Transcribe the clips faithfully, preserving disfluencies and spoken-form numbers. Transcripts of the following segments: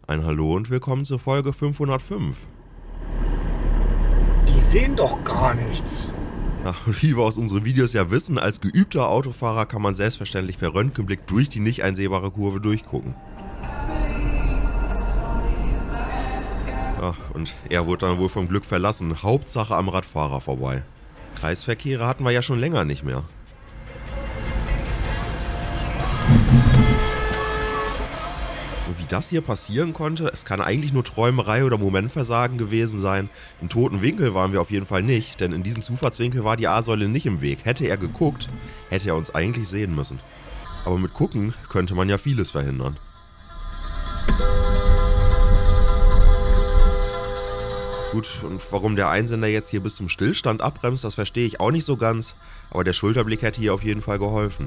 Ein Hallo und willkommen zur Folge fünfhundertfünf. Die sehen doch gar nichts. Na, wie wir aus unseren Videos ja wissen, als geübter Autofahrer kann man selbstverständlich per Röntgenblick durch die nicht einsehbare Kurve durchgucken. Ja, und er wurde dann wohl vom Glück verlassen. Hauptsache am Radfahrer vorbei. Kreisverkehre hatten wir ja schon länger nicht mehr. Und wie das hier passieren konnte, es kann eigentlich nur Träumerei oder Momentversagen gewesen sein. Im toten Winkel waren wir auf jeden Fall nicht, denn in diesem Zufahrtswinkel war die A-Säule nicht im Weg. Hätte er geguckt, hätte er uns eigentlich sehen müssen. Aber mit Gucken könnte man ja vieles verhindern. Gut, und warum der Einsender jetzt hier bis zum Stillstand abbremst, das verstehe ich auch nicht so ganz, aber der Schulterblick hätte hier auf jeden Fall geholfen.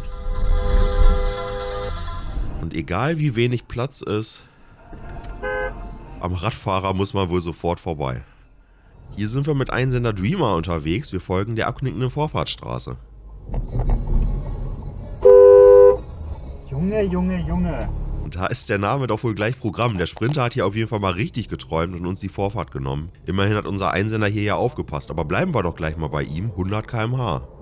Und egal wie wenig Platz ist, am Radfahrer muss man wohl sofort vorbei. Hier sind wir mit Einsender Dreamer unterwegs, wir folgen der abknickenden Vorfahrtsstraße. Junge, Junge, Junge. Und da ist der Name doch wohl gleich Programm. Der Sprinter hat hier auf jeden Fall mal richtig geträumt und uns die Vorfahrt genommen. Immerhin hat unser Einsender hier ja aufgepasst, aber bleiben wir doch gleich mal bei ihm, hundert Kilometer pro Stunde.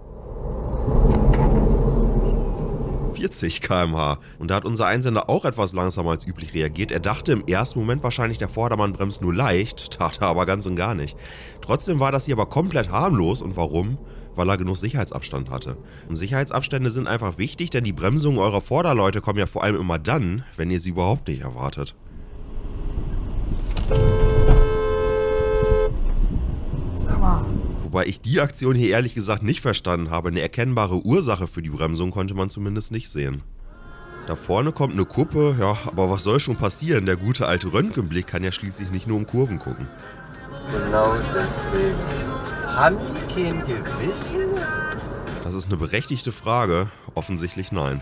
vierzig Kilometer pro Stunde. Und da hat unser Einsender auch etwas langsamer als üblich reagiert. Er dachte im ersten Moment wahrscheinlich, der Vordermann bremst nur leicht, tat er aber ganz und gar nicht. Trotzdem war das hier aber komplett harmlos. Und warum? Weil er genug Sicherheitsabstand hatte. Und Sicherheitsabstände sind einfach wichtig, denn die Bremsungen eurer Vorderleute kommen ja vor allem immer dann, wenn ihr sie überhaupt nicht erwartet. Sag mal. Wobei ich die Aktion hier ehrlich gesagt nicht verstanden habe. Eine erkennbare Ursache für die Bremsung konnte man zumindest nicht sehen. Da vorne kommt eine Kuppe, ja, aber was soll schon passieren? Der gute alte Röntgenblick kann ja schließlich nicht nur um Kurven gucken. Genau deswegen. Haben die kein Gewissen? Das ist eine berechtigte Frage. Offensichtlich nein.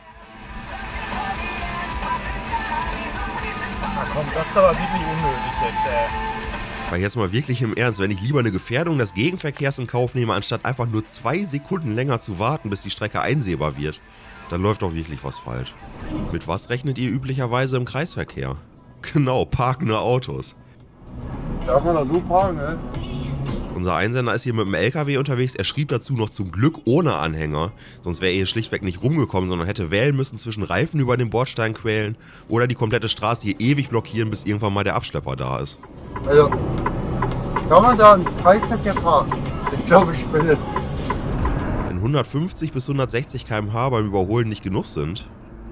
Ach komm, das ist aber wirklich unnötig jetzt, ey. Weil jetzt mal wirklich im Ernst, wenn ich lieber eine Gefährdung des Gegenverkehrs in Kauf nehme, anstatt einfach nur zwei Sekunden länger zu warten, bis die Strecke einsehbar wird, dann läuft doch wirklich was falsch. Mit was rechnet ihr üblicherweise im Kreisverkehr? Genau, parkende Autos. Darf man da so parken, ne? Unser Einsender ist hier mit dem L K W unterwegs, er schrieb dazu noch zum Glück ohne Anhänger, sonst wäre er hier schlichtweg nicht rumgekommen, sondern hätte wählen müssen zwischen Reifen über den Bordstein quälen oder die komplette Straße hier ewig blockieren, bis irgendwann mal der Abschlepper da ist. Also, kann man da einen Kreisverkehr parken? Ich glaube, ich bin. Wenn hundertfünfzig bis hundertsechzig Kilometer pro Stunde beim Überholen nicht genug sind,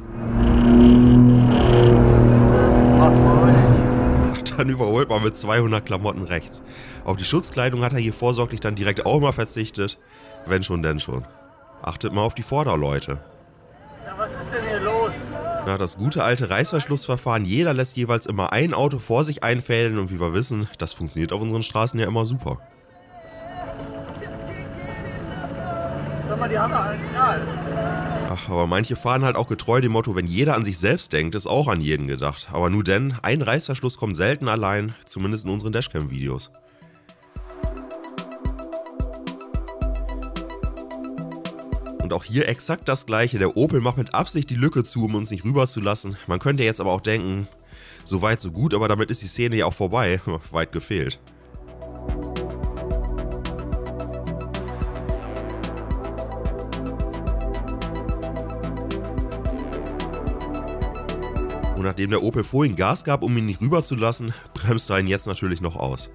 dann überholt man mit zweihundert Klamotten rechts. Auf die Schutzkleidung hat er hier vorsorglich dann direkt auch mal verzichtet. Wenn schon, denn schon. Achtet mal auf die Vorderleute. Ja, was ist denn hier los? Na, das gute alte Reißverschlussverfahren, jeder lässt jeweils immer ein Auto vor sich einfädeln und wie wir wissen, das funktioniert auf unseren Straßen ja immer super. Sag mal, die haben ja einen Knall. Ach, aber manche fahren halt auch getreu dem Motto, wenn jeder an sich selbst denkt, ist auch an jeden gedacht. Aber nur denn, ein Reißverschluss kommt selten allein, zumindest in unseren Dashcam-Videos. Und auch hier exakt das gleiche, der Opel macht mit Absicht die Lücke zu, um uns nicht rüberzulassen. Man könnte jetzt aber auch denken, so weit so gut, aber damit ist die Szene ja auch vorbei, weit gefehlt. Und nachdem der Opel vorhin Gas gab, um ihn nicht rüberzulassen, bremst er ihn jetzt natürlich noch aus.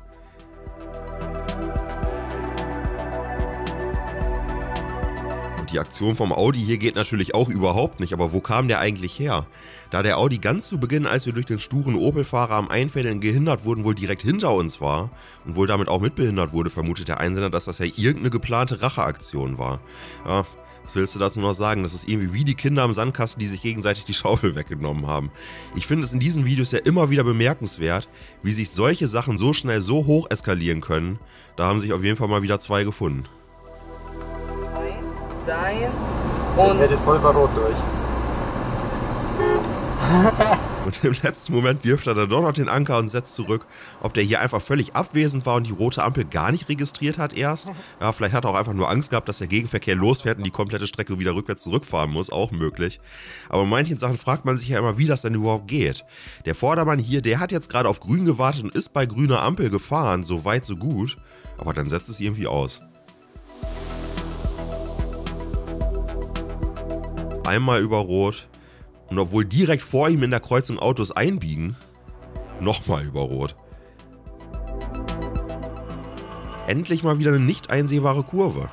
Und die Aktion vom Audi hier geht natürlich auch überhaupt nicht, aber wo kam der eigentlich her? Da der Audi ganz zu Beginn, als wir durch den sturen Opel-Fahrer am Einfädeln gehindert wurden, wohl direkt hinter uns war und wohl damit auch mitbehindert wurde, vermutet der Einsender, dass das ja irgendeine geplante Racheaktion war. Ja, was willst du dazu noch sagen? Das ist irgendwie wie die Kinder im Sandkasten, die sich gegenseitig die Schaufel weggenommen haben. Ich finde es in diesen Videos ja immer wieder bemerkenswert, wie sich solche Sachen so schnell so hoch eskalieren können. Da haben sich auf jeden Fall mal wieder zwei gefunden. Eins, eins und... Jetzt fährt das Vollbad rot durch. Und im letzten Moment wirft er dann doch noch den Anker und setzt zurück. Ob der hier einfach völlig abwesend war und die rote Ampel gar nicht registriert hat erst. Ja, vielleicht hat er auch einfach nur Angst gehabt, dass der Gegenverkehr losfährt und die komplette Strecke wieder rückwärts zurückfahren muss. Auch möglich. Aber in manchen Sachen fragt man sich ja immer, wie das denn überhaupt geht. Der Vordermann hier, der hat jetzt gerade auf grün gewartet und ist bei grüner Ampel gefahren. So weit, so gut. Aber dann setzt es irgendwie aus. Einmal über Rot. Und obwohl direkt vor ihm in der Kreuzung Autos einbiegen, nochmal über Rot. Endlich mal wieder eine nicht einsehbare Kurve.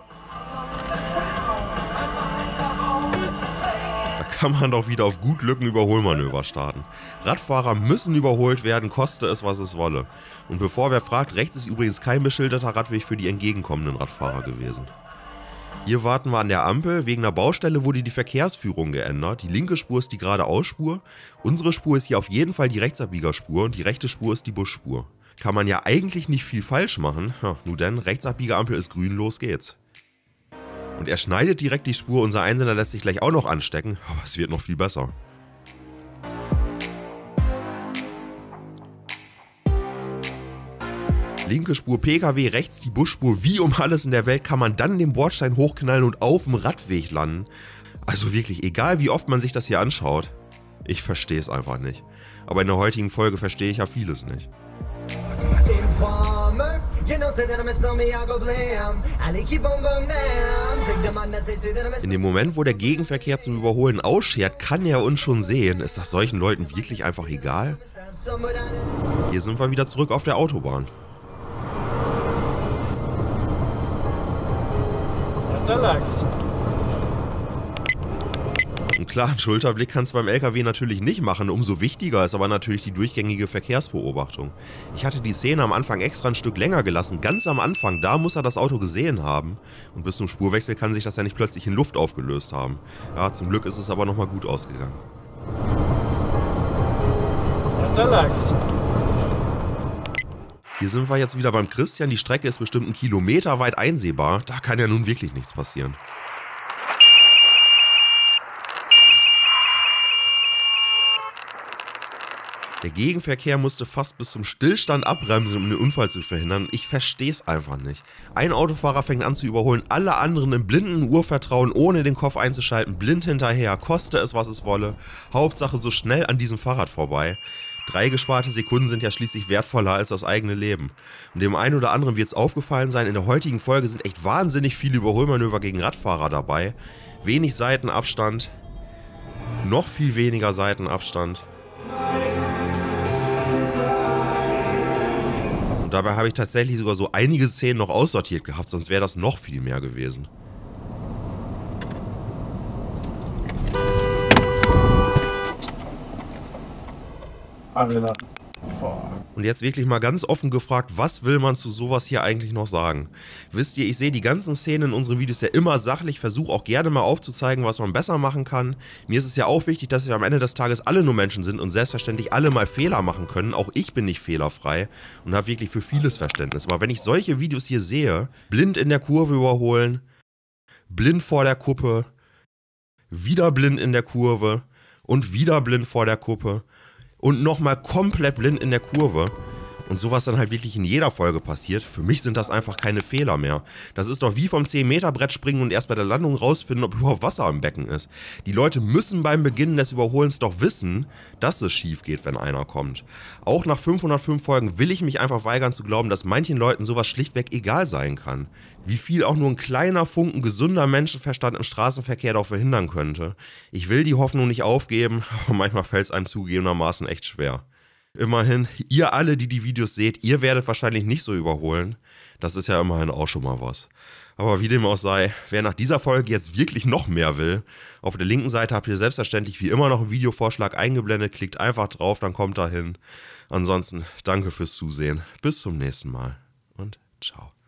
Da kann man doch wieder auf gut Lücken Überholmanöver starten. Radfahrer müssen überholt werden, koste es, was es wolle. Und bevor wer fragt, rechts ist übrigens kein beschilderter Radweg für die entgegenkommenden Radfahrer gewesen. Hier warten wir an der Ampel. Wegen der Baustelle wurde die Verkehrsführung geändert. Die linke Spur ist die Geradeausspur. Unsere Spur ist hier auf jeden Fall die Rechtsabbiegerspur und die rechte Spur ist die Busspur. Kann man ja eigentlich nicht viel falsch machen. Ja, nun denn, Rechtsabbieger-Ampel ist grün, los geht's. Und er schneidet direkt die Spur. Unser Einsender lässt sich gleich auch noch anstecken. Aber es wird noch viel besser. Linke Spur P K W, rechts die Busspur. Wie um alles in der Welt kann man dann den Bordstein hochknallen und auf dem Radweg landen? Also wirklich, egal wie oft man sich das hier anschaut, ich verstehe es einfach nicht. Aber in der heutigen Folge verstehe ich ja vieles nicht. In dem Moment, wo der Gegenverkehr zum Überholen ausschert, kann er uns schon sehen. Ist das solchen Leuten wirklich einfach egal? Hier sind wir wieder zurück auf der Autobahn. Der Lachs. Und klar, einen Schulterblick kannst du beim L K W natürlich nicht machen, umso wichtiger ist aber natürlich die durchgängige Verkehrsbeobachtung. Ich hatte die Szene am Anfang extra ein Stück länger gelassen, ganz am Anfang, da muss er das Auto gesehen haben. Und bis zum Spurwechsel kann sich das ja nicht plötzlich in Luft aufgelöst haben. Ja, zum Glück ist es aber nochmal gut ausgegangen. Der Lachs. Hier sind wir jetzt wieder beim Christian, die Strecke ist bestimmt einen Kilometer weit einsehbar, da kann ja nun wirklich nichts passieren. Der Gegenverkehr musste fast bis zum Stillstand abbremsen, um den Unfall zu verhindern. Ich verstehe es einfach nicht. Ein Autofahrer fängt an zu überholen, alle anderen im blinden Urvertrauen, ohne den Kopf einzuschalten, blind hinterher, koste es, was es wolle. Hauptsache so schnell an diesem Fahrrad vorbei. Drei gesparte Sekunden sind ja schließlich wertvoller als das eigene Leben. Und dem einen oder anderen wird es aufgefallen sein, in der heutigen Folge sind echt wahnsinnig viele Überholmanöver gegen Radfahrer dabei. Wenig Seitenabstand, noch viel weniger Seitenabstand. Und dabei habe ich tatsächlich sogar so einige Szenen noch aussortiert gehabt, sonst wäre das noch viel mehr gewesen. Arena. Und jetzt wirklich mal ganz offen gefragt, was will man zu sowas hier eigentlich noch sagen? Wisst ihr, ich sehe die ganzen Szenen in unseren Videos ja immer sachlich, versuche auch gerne mal aufzuzeigen, was man besser machen kann. Mir ist es ja auch wichtig, dass wir am Ende des Tages alle nur Menschen sind und selbstverständlich alle mal Fehler machen können. Auch ich bin nicht fehlerfrei und habe wirklich für vieles Verständnis. Aber wenn ich solche Videos hier sehe, blind in der Kurve überholen, blind vor der Kuppe, wieder blind in der Kurve und wieder blind vor der Kuppe, und nochmal komplett blind in der Kurve und sowas dann halt wirklich in jeder Folge passiert, für mich sind das einfach keine Fehler mehr. Das ist doch wie vom zehn Meter Brett springen und erst bei der Landung rausfinden, ob überhaupt Wasser im Becken ist. Die Leute müssen beim Beginn des Überholens doch wissen, dass es schief geht, wenn einer kommt. Auch nach fünfhundertfünf Folgen will ich mich einfach weigern zu glauben, dass manchen Leuten sowas schlichtweg egal sein kann. Wie viel auch nur ein kleiner Funken gesunder Menschenverstand im Straßenverkehr doch verhindern könnte. Ich will die Hoffnung nicht aufgeben, aber manchmal fällt es einem zugegebenermaßen echt schwer. Immerhin, ihr alle, die die Videos seht, ihr werdet wahrscheinlich nicht so überholen. Das ist ja immerhin auch schon mal was. Aber wie dem auch sei, wer nach dieser Folge jetzt wirklich noch mehr will, auf der linken Seite habt ihr selbstverständlich wie immer noch einen Videovorschlag eingeblendet. Klickt einfach drauf, dann kommt da hin. Ansonsten danke fürs Zusehen. Bis zum nächsten Mal und ciao.